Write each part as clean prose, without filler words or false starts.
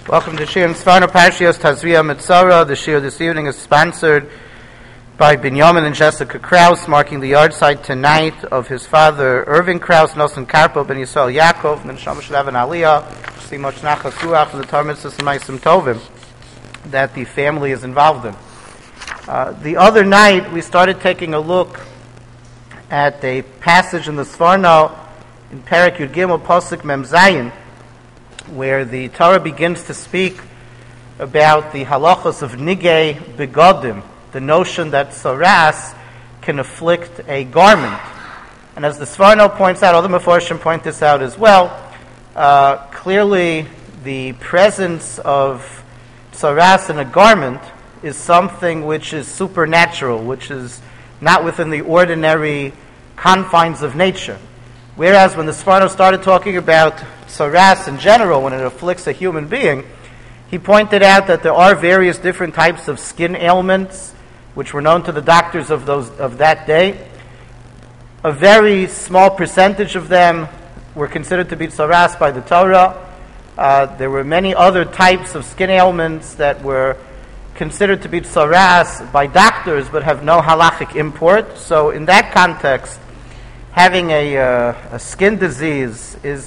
Welcome to Shir and Sfarno Parshios Tazria Mitzara. The Shir this evening is sponsored by Binyamin and Jessica Krause, marking the yahrzeit tonight of his father Irving Krause, Nosson Karpo ben Yisrael Yaakov, Ben Shama Shalav and Aliyah, Simoch Nachas Ruach, and the Torah Mitzvahs and Maisim Tovim that the family is involved in. The other night we started taking a look at a passage in the Sfarno in Perek Yud Gimel Posuk Mem Zayin, where the Torah begins to speak about the halachos of nigei begodim, the notion that saras can afflict a garment. And as the Sfarno points out, other Meforshim point this out as well, clearly the presence of saras in a garment is something which is supernatural, which is not within the ordinary confines of nature. Whereas when the Sfarno started talking about saras in general, when it afflicts a human being, he pointed out that there are various different types of skin ailments which were known to the doctors of that day. A very small percentage of them were considered to be saras by the Torah. There were many other types of skin ailments that were considered to be saras by doctors but have no halachic import. So in that context, having a skin disease is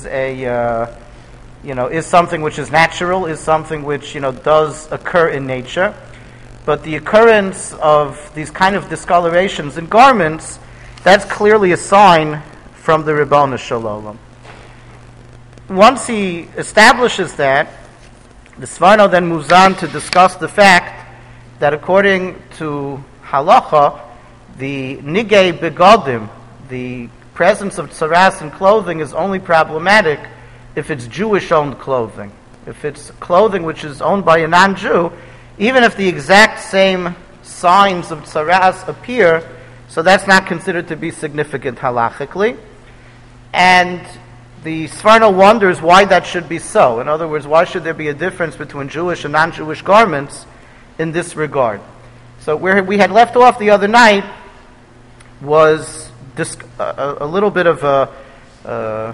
is something which is natural, is something which does occur in nature. But the occurrence of these kind of discolorations in garments, that's clearly a sign from the Ribono Shel Olam. Once he establishes that, the Sfarno then moves on to discuss the fact that according to halacha, the nigei begodim, the presence of tsaras in clothing, is only problematic if it's Jewish-owned clothing. If it's clothing which is owned by a non-Jew, even if the exact same signs of tsaras appear, so that's not considered to be significant halachically. And the Sfarno wonders why that should be so. In other words, why should there be a difference between Jewish and non-Jewish garments in this regard? So where we had left off the other night was a little bit of a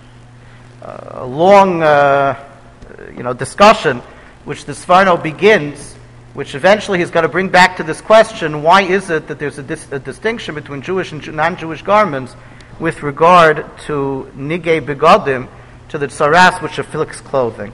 long discussion, which the Sfarno begins, which eventually he's got to bring back to this question: why is it that there's a distinction between Jewish and non-Jewish garments with regard to nigei begodim, to the tsaras which afflicts clothing?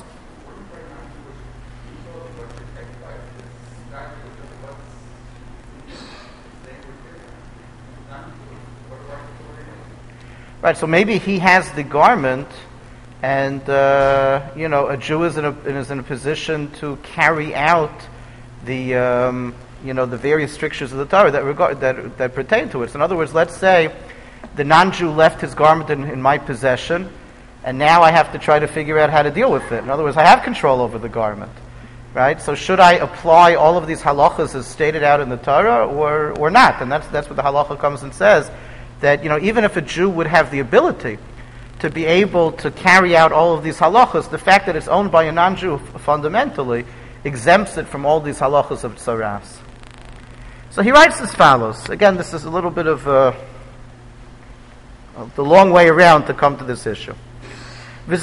Right, so maybe he has the garment, and a Jew is in a position to carry out the the various strictures of the Torah that pertain to it. So in other words, let's say the non-Jew left his garment in my possession, and now I have to try to figure out how to deal with it. In other words, I have control over the garment, right? So should I apply all of these halachas as stated out in the Torah, or not? And that's what the halacha comes and says, that even if a Jew would have the ability to be able to carry out all of these halachas, the fact that it's owned by a non-Jew fundamentally exempts it from all these halachas of tsaras. So he writes as follows. Again, this is a little bit of the long way around to come to this issue. You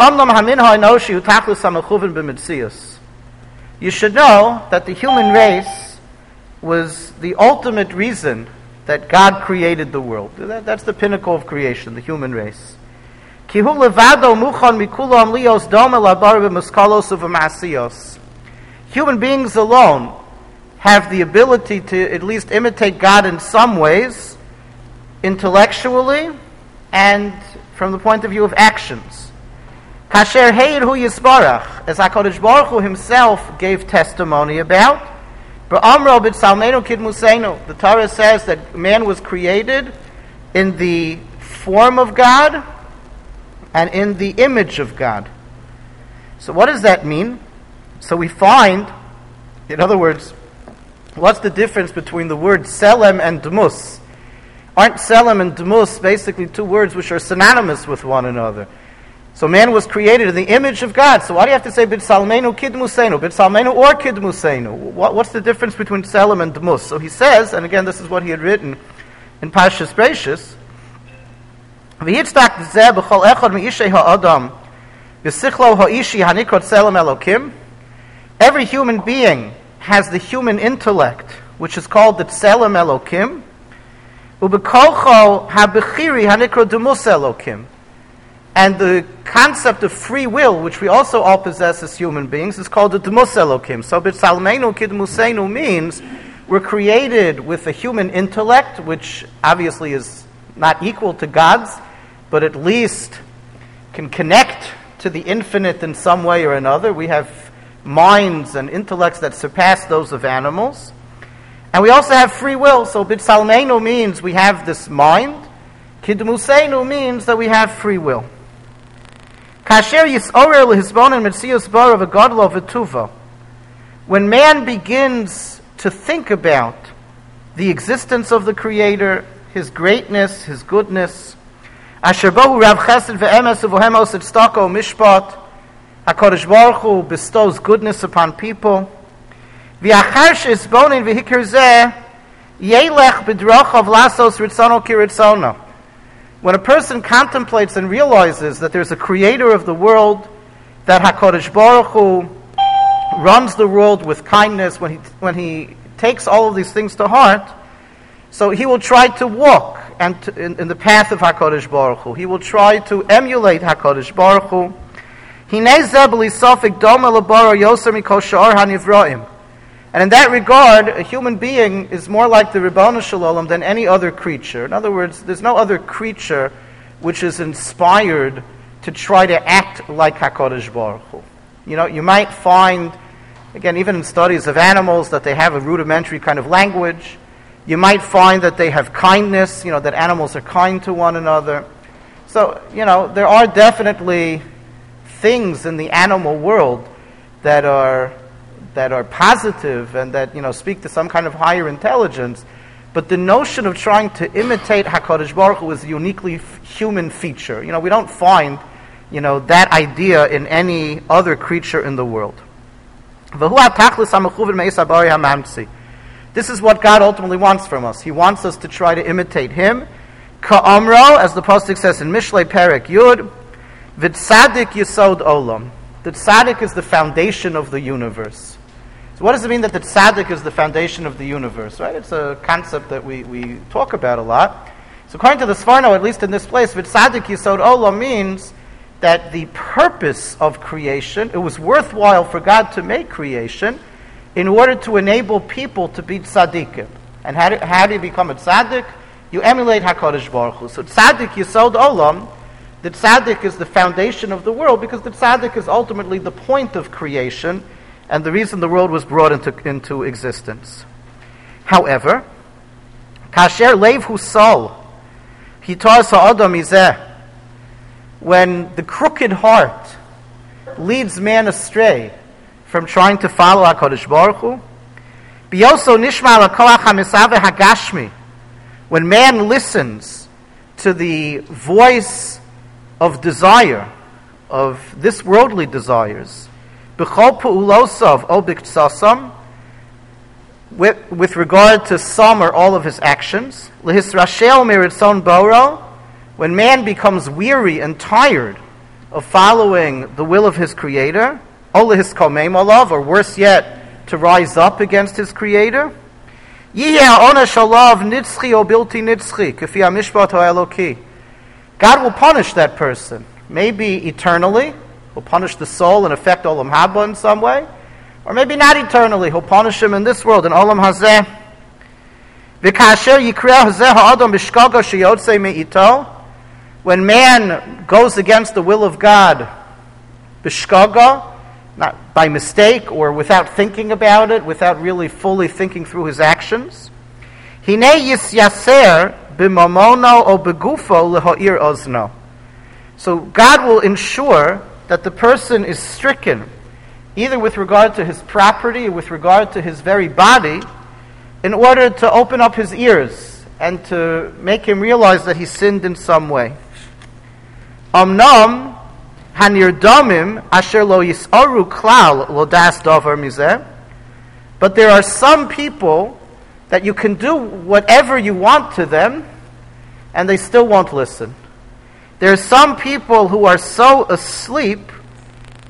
should know that the human race was the ultimate reason that God created the world. That's the pinnacle of creation, the human race. Human beings alone have the ability to at least imitate God in some ways, intellectually and from the point of view of actions. As HaKadosh Baruch Hu himself gave testimony about, the Torah says that man was created in the form of God and in the image of God. So what does that mean? So we find, in other words, what's the difference between the words selem and dmus? Aren't selem and dmus basically two words which are synonymous with one another? So man was created in the image of God. So why do you have to say B'Tsalmenu Kidmusenu? B'Tsalmenu or Kidmusenu? What's the difference between Selem and Dmus? So he says, and again this is what he had written in Parshas Bereishis, V'sichlo ha'ishi hanikrot tselem Elokim. Every human being has the human intellect, which is called the tselem Elokim. U'bekolcho ha'bechiri hanikrot demus Elokim. And the concept of free will, which we also all possess as human beings, is called the demus Elokim. So b'tzalmeinu kidmusenu means we're created with a human intellect, which obviously is not equal to God's, but at least can connect to the infinite in some way or another. We have minds and intellects that surpass those of animals. And we also have free will. So B'Tzalmeinu means we have this mind. Kidmuseinu means that we have free will. Kasher Yisorer L'Hisbonen Metzius Bar of a Gadol V'Tuva. When man begins to think about the existence of the Creator, His greatness, His goodness, Asher Bohu Rav Chesed Ve'emes Uvohemos Tzedako Mishpat, HaKadosh Baruch Hu bestows goodness upon people. V'achar she'isbonin v'hikir zeh, Yelech b'drachav lasos ritzono kiritzono. When a person contemplates and realizes that there's a Creator of the world, that HaKadosh Baruch Hu runs the world with kindness, when he takes all of these things to heart, so he will try to walk in the path of HaKadosh Baruch Hu. He will try to emulate HaKadosh Baruch Hu. And in that regard, a human being is more like the Ribbon Shalom than any other creature. In other words, there's no other creature which is inspired to try to act like HaKadosh Baruch Hu. You know, you might find, again, even in studies of animals, that they have a rudimentary kind of language. You might find that they have kindness, that animals are kind to one another. So, there are definitely things in the animal world that are positive and that, speak to some kind of higher intelligence. But the notion of trying to imitate HaKadosh Baruch Hu is a uniquely human feature. We don't find, that idea in any other creature in the world. This is what God ultimately wants from us. He wants us to try to imitate Him. Ka'amro, as the pasuk says in Mishlei Perek Yud, V'tzadik Yisod Olam. The tzaddik is the foundation of the universe. So what does it mean that the tzaddik is the foundation of the universe? Right? It's a concept that we talk about a lot. So according to the Sforno, at least in this place, V'tzadik Yisod Olam means that the purpose of creation, it was worthwhile for God to make creation in order to enable people to be tzaddikim. And how do you become a tzaddik? You emulate HaKadosh Baruch Hu. So tzaddik Yisod Olam, the tzaddik is the foundation of the world, because the tzaddik is ultimately the point of creation and the reason the world was brought into existence. However, kasher leiv hu sol, hitar sa'adam izeh, when the crooked heart leads man astray from trying to follow HaKadosh Baruch Hu, biyoso nishma l'koach hamisaveh hagashmi, when man listens to the voice of desire, of this worldly desires, b'chol pu'ulosov o b'ktsasam, with regard to some or all of his actions, lehisrashel miritzon boro, when man becomes weary and tired of following the will of his Creator, o lehiskomem olav, or worse yet, to rise up against his Creator, yiheh ha'onesh olav nitzchi o bilti nitzchi, kefi ha'mishpat ha'eloki. God will punish that person, maybe eternally. He'll punish the soul and affect Olam Haba in some way, or maybe not eternally. He'll punish him in this world, in Olam Hazeh. V'kasher yikreh hazeh ha'adam b'shkaga sheyotzei me'ito, when man goes against the will of God, b'shkaga, not by mistake or without thinking about it, without really fully thinking through his actions, hinei yisyaser b'mamono o begufo leho'ir ozno. So God will ensure that the person is stricken, either with regard to his property or with regard to his very body, in order to open up his ears and to make him realize that he sinned in some way. Amnam hanirdamim asher lo yisaru klal lo das davar mizeh. But there are some people that you can do whatever you want to them, and they still won't listen. There are some people who are so asleep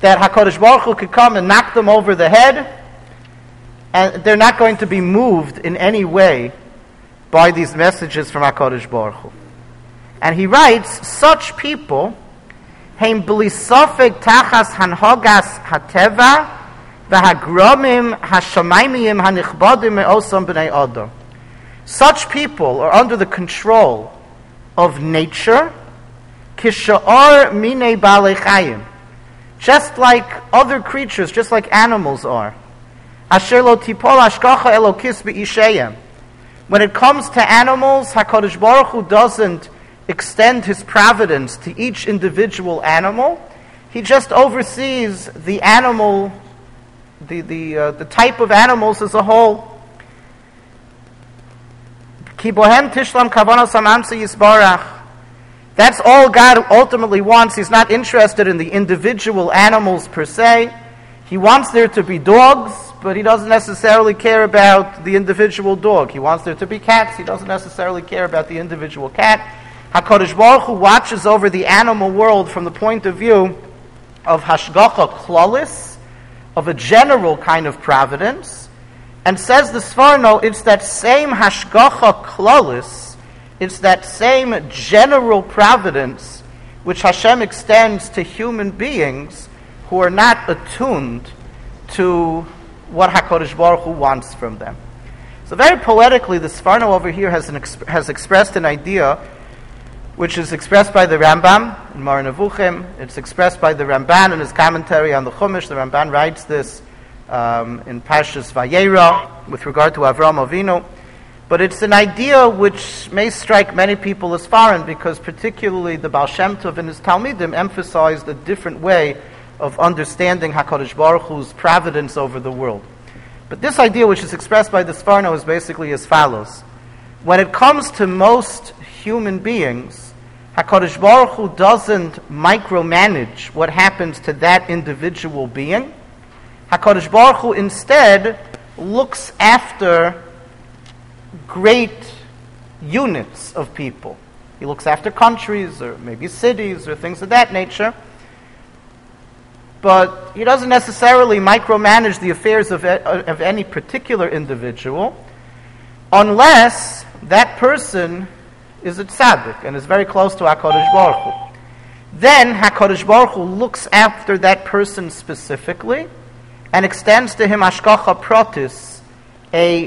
that HaKadosh Baruch Hu could come and knock them over the head, and they're not going to be moved in any way by these messages from HaKadosh Baruch Hu. And he writes, such people, heim bli sofek tachas hanhogas hateva, v'hagromim hashamayimim hanichbadim me'osam b'nei adam. Such people are under the control of nature, kisha'ar minei ba'alei chayim, just like other creatures, just like animals are. Asher lo tipol hashgacha elokis b'ishayim. When it comes to animals, HaKadosh Baruch Hu doesn't extend his providence to each individual animal. He just oversees the animal, the type of animals as a whole. Ki bohem tishlam kavanos hamamsa yisbarach. That's all God ultimately wants. He's not interested in the individual animals per se. He wants there to be dogs, but he doesn't necessarily care about the individual dog. He wants there to be cats. He doesn't necessarily care about the individual cat. HaKadosh Baruch Hu watches over the animal world from the point of view of hashgacha klalis, of a general kind of providence, and says the Sforno, it's that same hashgacha klalis, it's that same general providence which Hashem extends to human beings who are not attuned to what HaKadosh Baruch Hu wants from them. So very poetically, the Sforno over here has expressed an idea which is expressed by the Rambam in Moreh Nevuchim. It's expressed by the Ramban in his commentary on the Chumash. The Ramban writes this in Parshas Vayera with regard to Avram Avinu. But it's an idea which may strike many people as foreign, because particularly the Baal Shem Tov and his Talmidim emphasized a different way of understanding HaKadosh Baruch Hu's providence over the world. But this idea, which is expressed by the Sforno, is basically as follows. When it comes to most human beings, HaKadosh Baruch Hu doesn't micromanage what happens to that individual being. HaKadosh Baruch Hu instead looks after great units of people. He looks after countries, or maybe cities, or things of that nature. But he doesn't necessarily micromanage the affairs of any particular individual, unless that person is a tzaddik and is very close to HaKadosh Baruch Hu. Then HaKadosh Baruch Hu looks after that person specifically and extends to him hashgacha pratis, a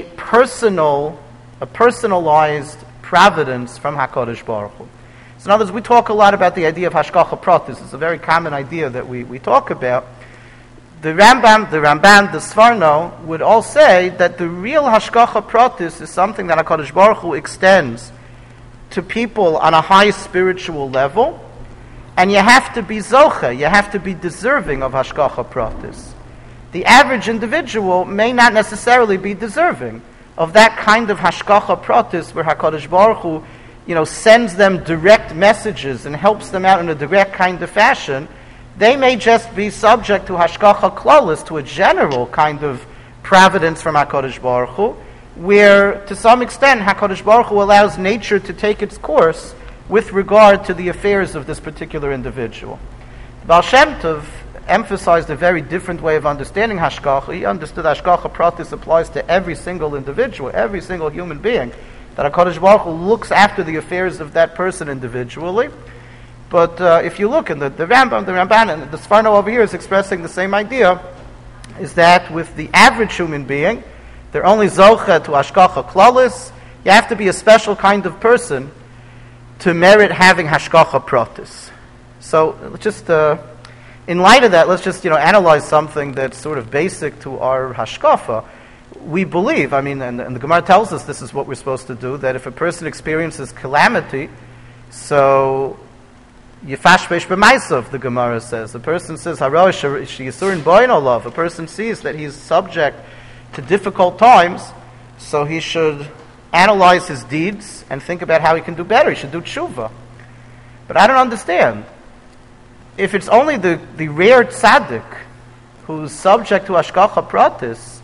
personalized providence from HaKadosh Baruch Hu. So in other words, we talk a lot about the idea of hashgacha pratis. It's a very common idea that we talk about. The Rambam, the Sforno would all say that the real hashgacha pratis is something that HaKadosh Baruch Hu extends to people on a high spiritual level, and you have to be zocha, you have to be deserving of hashgacha pratis. The average individual may not necessarily be deserving of that kind of hashgacha pratis, where HaKadosh Baruch Hu, sends them direct messages and helps them out in a direct kind of fashion. They may just be subject to hashgacha klalis, to a general kind of providence from HaKadosh Baruch Hu, where to some extent HaKadosh Baruch Hu allows nature to take its course with regard to the affairs of this particular individual. The Baal Shem Tov emphasized a very different way of understanding hashgacha. He understood hashgacha pratis applies to every single individual, every single human being, that HaKadosh Baruch Hu looks after the affairs of that person individually. But if you look in the Ramban, and the Sforno over here is expressing the same idea, is that with the average human being, they're only zocha to hashgacha klalis. You have to be a special kind of person to merit having hashgacha pratis. So just in light of that, let's just analyze something that's sort of basic to our hashkafa. We believe, and the Gemara tells us this is what we're supposed to do, that if a person experiences calamity, so Yifashbesh b'maisav, the Gemara says. The person says, Harosh yisurin boin olav. A person sees that he's subject to difficult times, so he should analyze his deeds and think about how he can do better. He should do tshuva. But I don't understand. If it's only the rare tzaddik who's subject to hashgacha pratis,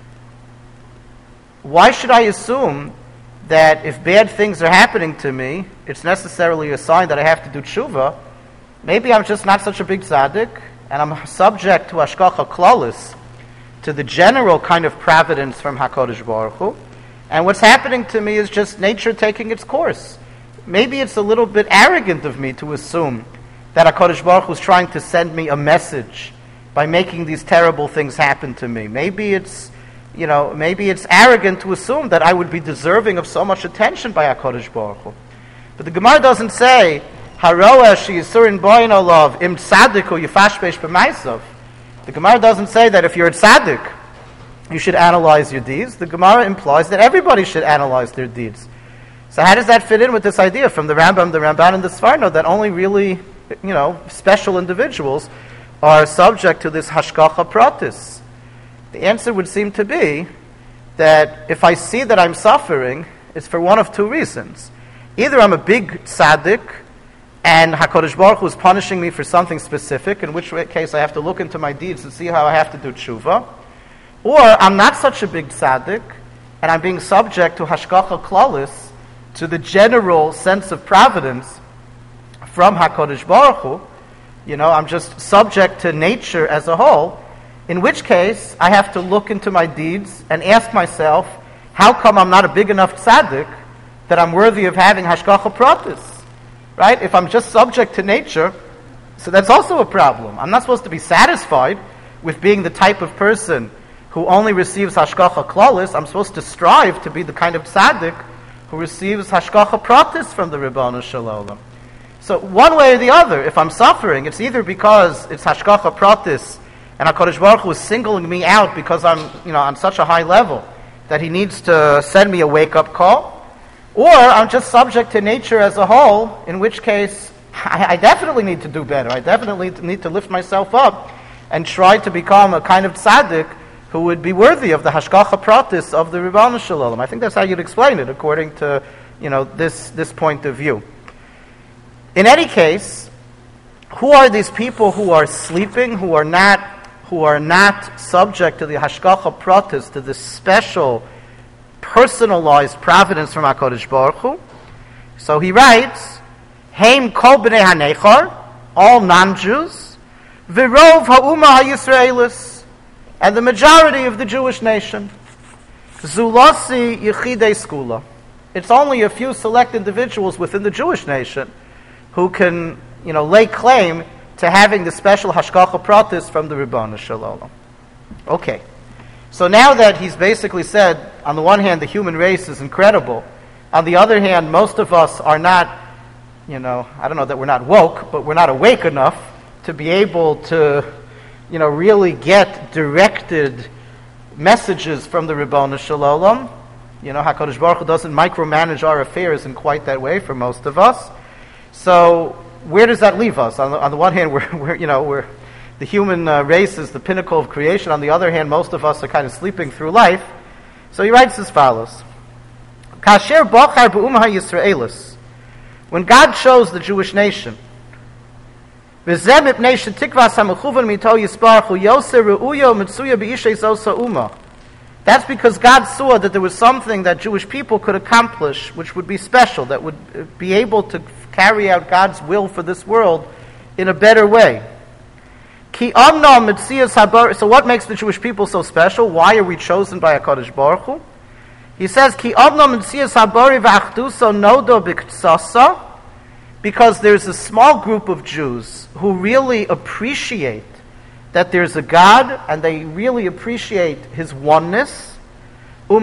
why should I assume that if bad things are happening to me, it's necessarily a sign that I have to do tshuva? Maybe I'm just not such a big tzaddik, and I'm subject to hashgacha klalis, to the general kind of providence from HaKadosh Baruch Hu, and what's happening to me is just nature taking its course. Maybe it's a little bit arrogant of me to assume that HaKadosh Baruch Hu is trying to send me a message by making these terrible things happen to me. Maybe it's arrogant to assume that I would be deserving of so much attention by HaKadosh Baruch Hu. But the Gemara doesn't say, Haroa she'yisurin boyin olav im tzaddiku yifashpesh b'maisav. The Gemara doesn't say that if you're a tzaddik, you should analyze your deeds. The Gemara implies that everybody should analyze their deeds. So how does that fit in with this idea from the Rambam, the Ramban, and the Sforno that only really, special individuals are subject to this hashgacha pratis? The answer would seem to be that if I see that I'm suffering, it's for one of two reasons. Either I'm a big tzaddik, and HaKadosh Baruch Hu is punishing me for something specific, in which case I have to look into my deeds and see how I have to do tshuva. Or I'm not such a big tzaddik, and I'm being subject to hashgacha klalis, to the general sense of providence from HaKadosh Baruch Hu. I'm just subject to nature as a whole, in which case I have to look into my deeds and ask myself, how come I'm not a big enough tzaddik that I'm worthy of having hashgacha pratis? Right? If I'm just subject to nature, so that's also a problem. I'm not supposed to be satisfied with being the type of person who only receives hashgacha klalis. I'm supposed to strive to be the kind of tzaddik who receives hashgacha pratis from the Ribbonu Shel Olam. So one way or the other, if I'm suffering, it's either because it's hashgacha pratis and HaKadosh Baruch Hu is singling me out because I'm, on such a high level that He needs to send me a wake-up call, or I'm just subject to nature as a whole, in which case I definitely need to do better. I definitely need to lift myself up and try to become a kind of tzaddik who would be worthy of the hashgacha pratis of the Ribbonu Shel Olam. I think that's how you'd explain it, according to this point of view. In any case, who are these people who are sleeping, who are not subject to the hashgacha pratis, to this special, personalized providence from HaKadosh Baruch Hu? So he writes, Heim kol b'nei hanechar, all non-Jews, v'rov ha'umah ha'yisraelis, and the majority of the Jewish nation. Zulasi yechidei skula. It's only a few select individuals within the Jewish nation who can, lay claim to having the special hashgacha pratis from the Ribbonu Shel Olam. Okay. So now that he's basically said, on the one hand, the human race is incredible. On the other hand, most of us are not, I don't know that we're not woke, but we're not awake enough to be able to, really get directed messages from the Ribbonu Shel Olam. HaKadosh Baruch Hu doesn't micromanage our affairs in quite that way for most of us. So where does that leave us? On the one hand, we're the human race is the pinnacle of creation. On the other hand, most of us are kind of sleeping through life. So he writes as follows: Kasher bachar b'umah Yisraelis, when God chose the Jewish nation, that's because God saw that there was something that Jewish people could accomplish which would be special, that would be able to carry out God's will for this world in a better way. So what makes the Jewish people so special? Why are we chosen by HaKadosh Baruch Hu? He says, because there's a small group of Jews who really appreciate that there's a God, and they really appreciate His oneness. But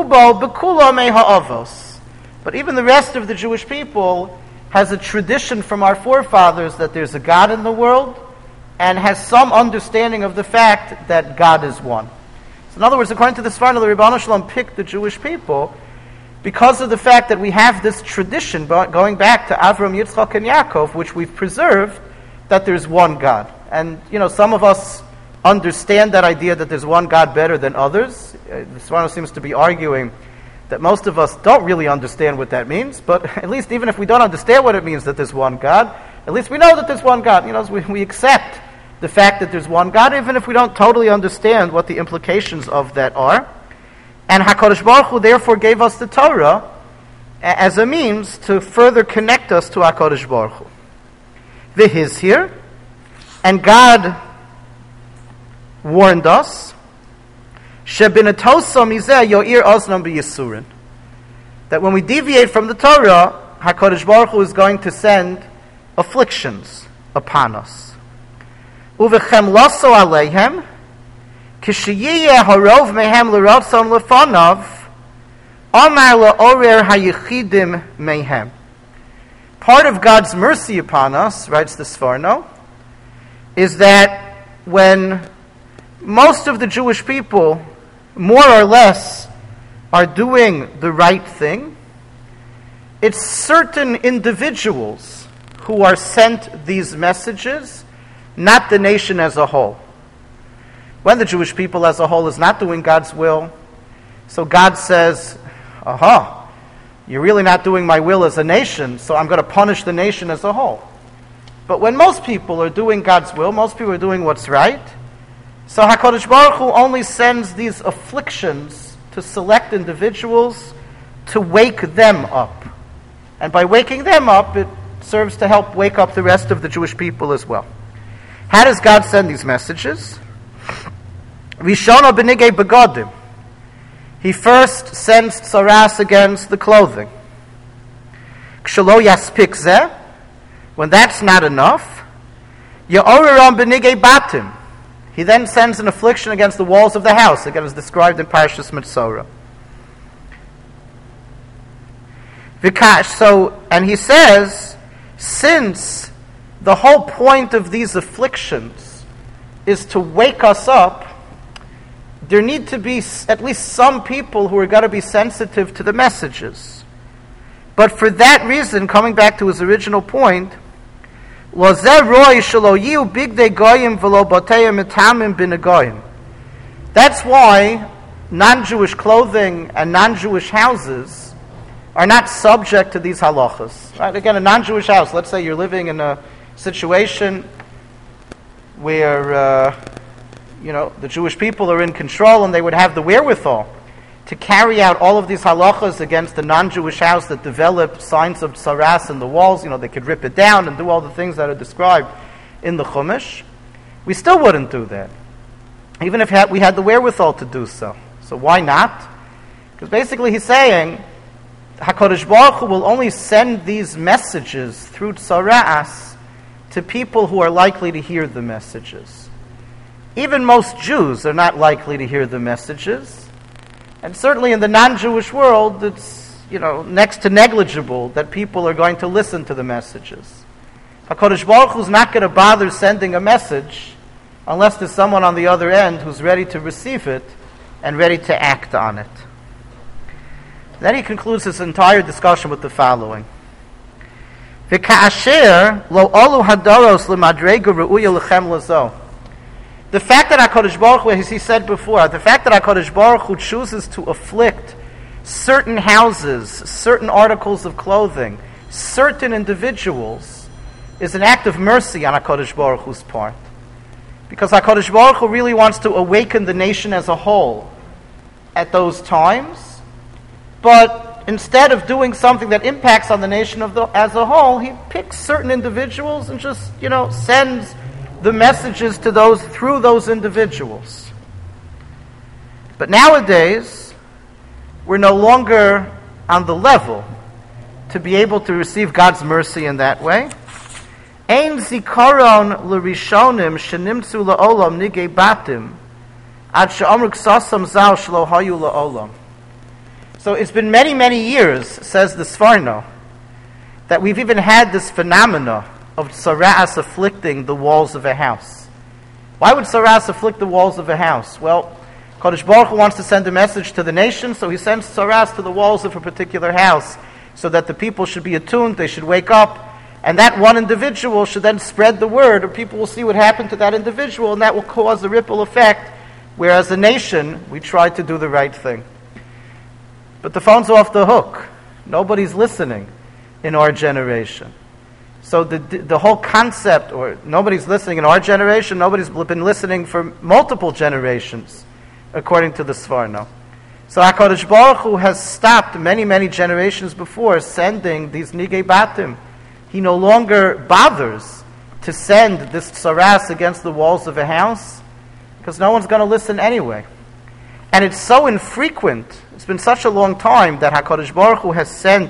even the rest of the Jewish people has a tradition from our forefathers that there's a God in the world, and has some understanding of the fact that God is one. So in other words, according to the Sforno, the Ribbonu Shel Olam picked the Jewish people because of the fact that we have this tradition going back to Avram, Yitzchak, and Yaakov, which we've preserved, that there's one God. And, some of us understand that idea that there's one God better than others. The Sforno seems to be arguing that most of us don't really understand what that means, but at least even if we don't understand what it means that there's one God, at least we know that there's one God. We accept the fact that there's one God, even if we don't totally understand what the implications of that are. And HaKadosh Baruch Hu therefore gave us the Torah as a means to further connect us to HaKadosh Baruch Hu. The His here, and God warned us, Shebinatoso mizeh yo'ir oznam b'yisurin, that when we deviate from the Torah, HaKadosh Baruch Hu is going to send afflictions upon us. Uvechem laso aleihem, kishiyeh harov mehem l'rotzon lefanav, amar la'orer hayichidim mehem. Part of God's mercy upon us, writes the Sforno, is that when most of the Jewish people, more or less, are doing the right thing, it's certain individuals who are sent these messages, not the nation as a whole. When the Jewish people as a whole is not doing God's will, so God says, aha, you're really not doing my will as a nation, so I'm going to punish the nation as a whole. But when most people are doing God's will, most people are doing what's right, so HaKadosh Baruch Hu only sends these afflictions to select individuals to wake them up. And by waking them up, it serves to help wake up the rest of the Jewish people as well. How does God send these messages? Rishona b'nigei begodim. He first sends tsaras against the clothing. Kshelo yaspik zeh. When that's not enough, ya'oreram b'nigei batim. He then sends an affliction against the walls of the house, again as described in Parshas Metzora. And he says, since the whole point of these afflictions is to wake us up, there need to be at least some people who are going to be sensitive to the messages. But for that reason, coming back to his original point, that's why non-Jewish clothing and non-Jewish houses are not subject to these halachas. Right? Again, a non-Jewish house, let's say you're living in a situation where the Jewish people are in control and they would have the wherewithal to carry out all of these halachas against the non-Jewish house that developed signs of tsaras in the walls. They could rip it down and do all the things that are described in the Chumash. We still wouldn't do that, even if we had the wherewithal to do so. So why not? Because basically he's saying HaKadosh Baruch Hu will only send these messages through tsaras to people who are likely to hear the messages. Even most Jews are not likely to hear the messages. And certainly in the non-Jewish world, it's next to negligible that people are going to listen to the messages. HaKadosh Baruch Hu is not going to bother sending a message unless there's someone on the other end who's ready to receive it and ready to act on it. Then he concludes his entire discussion with the following. V'ka'asher lo olu hadaros l'madrega re'uya l'chem lazo. The fact that HaKadosh Baruch Hu, as he said before, the fact that HaKadosh Baruch Hu chooses to afflict certain houses, certain articles of clothing, certain individuals, is an act of mercy on HaKadosh Baruch Hu's part. Because HaKadosh Baruch Hu really wants to awaken the nation as a whole at those times, but instead of doing something that impacts on the nation as a whole, he picks certain individuals and just, sends the messages to through those individuals. But nowadays, we're no longer on the level to be able to receive God's mercy in that way. Ein zikaron l'rishonim shenimtzu la'olam nigei batim ad she'amru ksasam zal shelo hayu la'olam. So it's been many, many years, says the Sforno, that we've even had this phenomena of tsaras afflicting the walls of a house. Why would tsaras afflict the walls of a house? Well, Kadosh Baruch Hu wants to send a message to the nation, so he sends tsaras to the walls of a particular house, so that the people should be attuned, they should wake up, and that one individual should then spread the word, or people will see what happened to that individual, and that will cause a ripple effect, whereas a nation, we try to do the right thing. But the phone's off the hook. Nobody's listening in our generation. So the whole concept, or nobody's listening in our generation, nobody's been listening for multiple generations, according to the Sforno. So HaKadosh Baruch Hu has stopped many, many generations before sending these Nigei Batim. He no longer bothers to send this tsaras against the walls of a house, because no one's going to listen anyway. And it's so infrequent, it's been such a long time that HaKadosh Baruch Hu has sent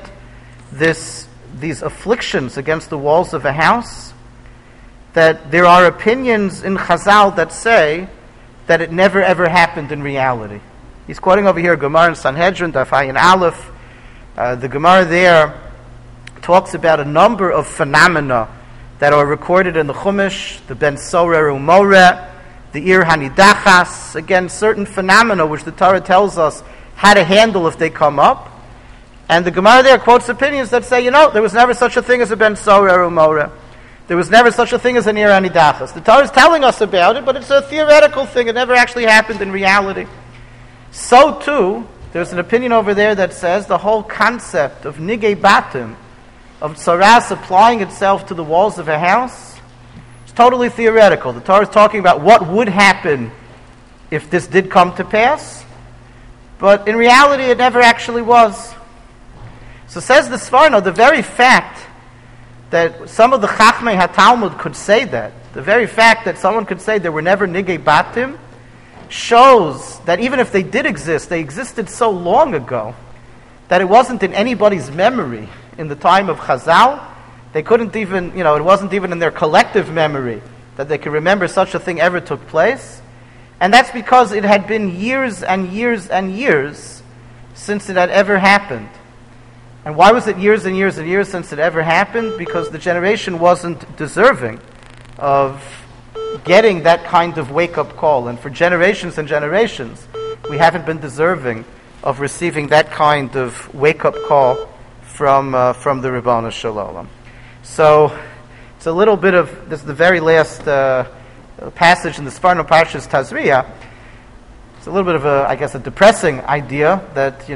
these afflictions against the walls of a house, that there are opinions in Chazal that say that it never ever happened in reality. He's quoting over here Gemara in Sanhedrin, Daf Ayin Aleph. The Gemara there talks about a number of phenomena that are recorded in the Chumash, the Ben Sorer Umoreh, the Ir Hanidachas, again, certain phenomena which the Torah tells us how to handle if they come up. And the Gemara there quotes opinions that say, there was never such a thing as a Ben Sorer Umoreh. There was never such a thing as an Ir Hanidachas. The Torah is telling us about it, but it's a theoretical thing. It never actually happened in reality. So too, there's an opinion over there that says the whole concept of Nigei Batim, of Tsaras applying itself to the walls of a house, is totally theoretical. The Torah is talking about what would happen if this did come to pass, but in reality it never actually was. So says the Sforno, the very fact that some of the Chachmei HaTalmud could say that, the very fact that someone could say there were never Nigei Batim, shows that even if they did exist, they existed so long ago that it wasn't in anybody's memory in the time of Chazal. They couldn't even, it wasn't even in their collective memory that they could remember such a thing ever took place. And that's because it had been years and years and years since it had ever happened. And why was it years and years and years since it ever happened? Because the generation wasn't deserving of getting that kind of wake-up call. And for generations and generations, we haven't been deserving of receiving that kind of wake-up call from the Ribono Shel Olam. So it's a little bit of, this is the very last passage in the Sforno Parshas Tazria. It's a little bit of a depressing idea that,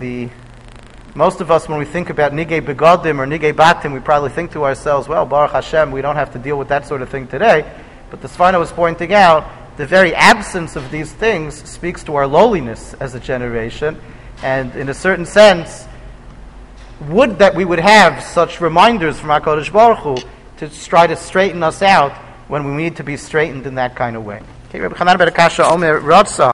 most of us, when we think about Nigei Begadim or Nigei Batim, we probably think to ourselves, well, Baruch Hashem, we don't have to deal with that sort of thing today. But the Sforno was pointing out, the very absence of these things speaks to our lowliness as a generation, and in a certain sense, would that we would have such reminders from HaKadosh Baruch Hu to try to straighten us out when we need to be straightened in that kind of way. Okay, Rabbi Chanan ben Akasha Omer Ratzah.